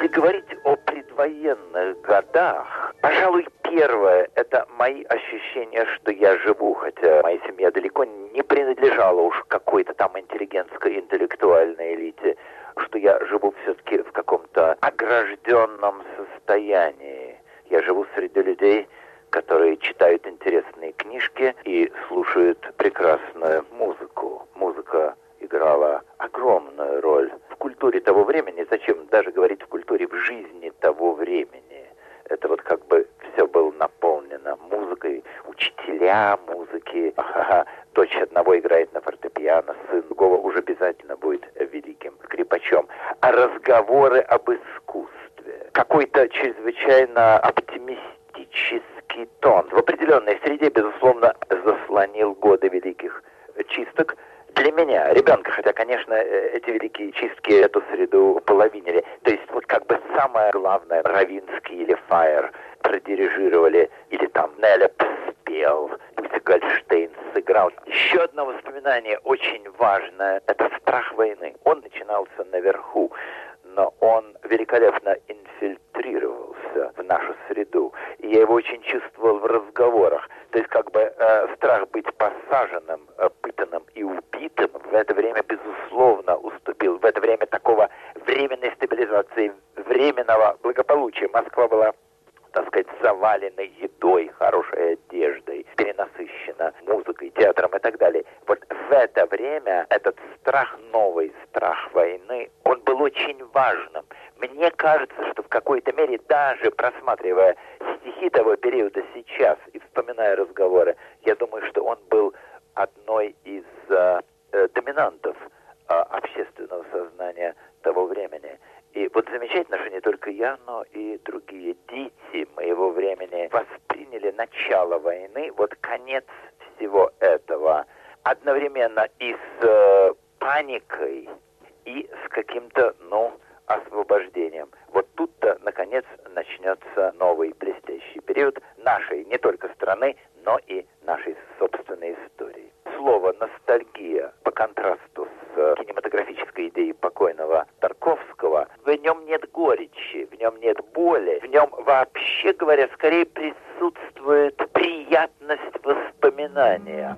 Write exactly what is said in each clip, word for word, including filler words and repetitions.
говорить о предвоенных годах, пожалуй, первое – это мои ощущения, что я живу, хотя моя семья далеко не принадлежала уж какой-то там интеллигентской, интеллектуальной элите, что я живу все-таки в каком-то огражденном состоянии. Я живу среди людей, которые читают интересные книжки и слушают прекрасную музыку. Музыка играла огромную роль в культуре того времени, зачем даже говорить в культуре, в жизни того времени. Это вот как бы все было наполнено музыкой, учителя музыки. Ага, дочь одного играет на фортепиано, сын другого уже обязательно будет великим скрипачом. А разговоры об искусстве, какой-то чрезвычайно оптимистический тон, в определенной среде, безусловно, заслонил годы великих чисток. Для меня, ребенка, хотя, конечно, эти великие чистки эту среду половинили. То есть вот как бы самое главное, Равинский или Фаер продирижировали, или там Нелеп спел, Гольштейн сыграл. Еще одно воспоминание очень важное, это страх войны. Он начинался наверху, но он великолепно инфильтрировался в нашу среду. И я его очень чувствовал в разговорах. То есть как бы э, страх быть посаженным, э, пытанным и убитым в это время, безусловно, уступил. В это время такого временной стабилизации, временного благополучия Москва была, так сказать, завалена едой, хорошей одеждой, перенасыщена музыкой, театром и так далее. Вот в это время этот страх, новый страх войны, он был очень важным. Мне кажется, что в какой-то мере, даже просматривая стихи того периода сейчас и вспоминая разговоры, я думаю, что он был одной из э, э, доминантов э, общественного сознания того времени. И вот замечательно, что не только я, но и другие дети моего времени восприняли начало войны, вот конец всего этого, одновременно и с э, паникой, и с каким-то, ну, освобождением. Вот тут-то, наконец, начнется новый блестящий период нашей не только страны, но и нашей собственной истории. Слово «ностальгия» по контрасту с кинематографической идеей покойного Тарковского, в нем нет горечи, в нем нет боли, в нем, вообще говоря, скорее присутствует приятность воспоминания.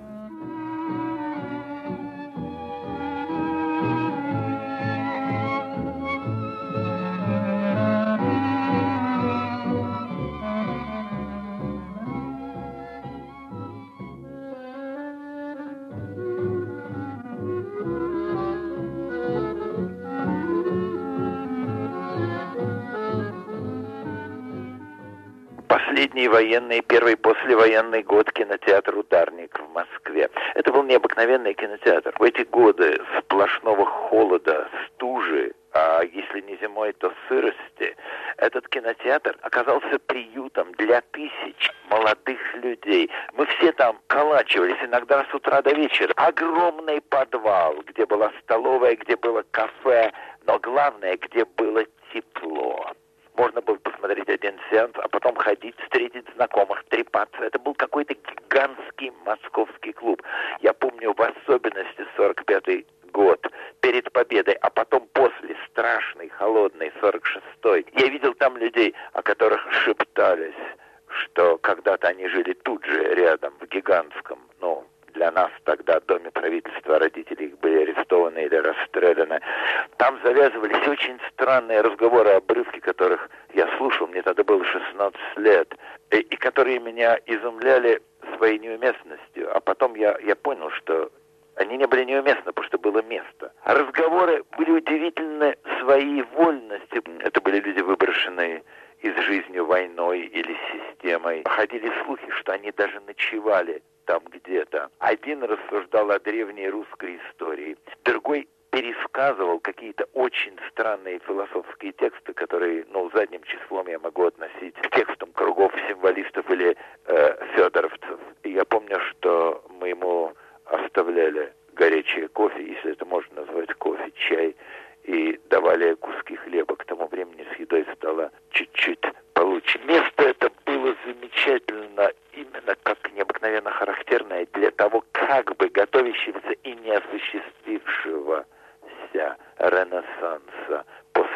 Последний военный, первый послевоенный год кинотеатр «Ударник» в Москве. Это был необыкновенный кинотеатр. В эти годы сплошного холода, стужи, а если не зимой, то сырости, этот кинотеатр оказался приютом для тысяч молодых людей. Мы все там калачивались, иногда с утра до вечера. Огромный подвал, где была столовая, где было кафе, но главное, где было тепло. Можно было посмотреть один сеанс, а потом ходить, встретить знакомых, трепаться. Это был какой-то гигантский московский клуб. Я помню в особенности сорок пятый год, перед победой, а потом после, страшный, холодный, сорок шестой. Я видел там людей, о которых шептались, что когда-то они жили тут же, рядом, в гигантском, ну, для нас тогда в доме правительства, родители их были арестованы или расстреляны. Там завязывались очень странные разговоры, обрывки которых я слушал, мне тогда было шестнадцать лет, и, и которые меня изумляли своей неуместностью. А потом я, я понял, что они не были неуместны, потому что было место. А разговоры были удивительны своей вольностью. Это были люди, выброшенные из жизни войной или системой. Ходили слухи, что они даже ночевали там где-то. Один рассуждал о древней русской истории, другой пересказывал какие-то очень странные философские тексты, которые, ну, задним числом я могу относить к текстам кругов символистов или э, федоровцев. И я помню, что мы ему оставляли горячее кофе, если это можно назвать кофе, чай, и давали куски хлеба. К тому времени с едой стало чуть-чуть получше. Место это было замечательно, именно как необыкновенно характерное для того, как бы готовящегося и не осуществившегося Ренессанса после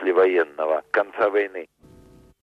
послевоенного конца войны.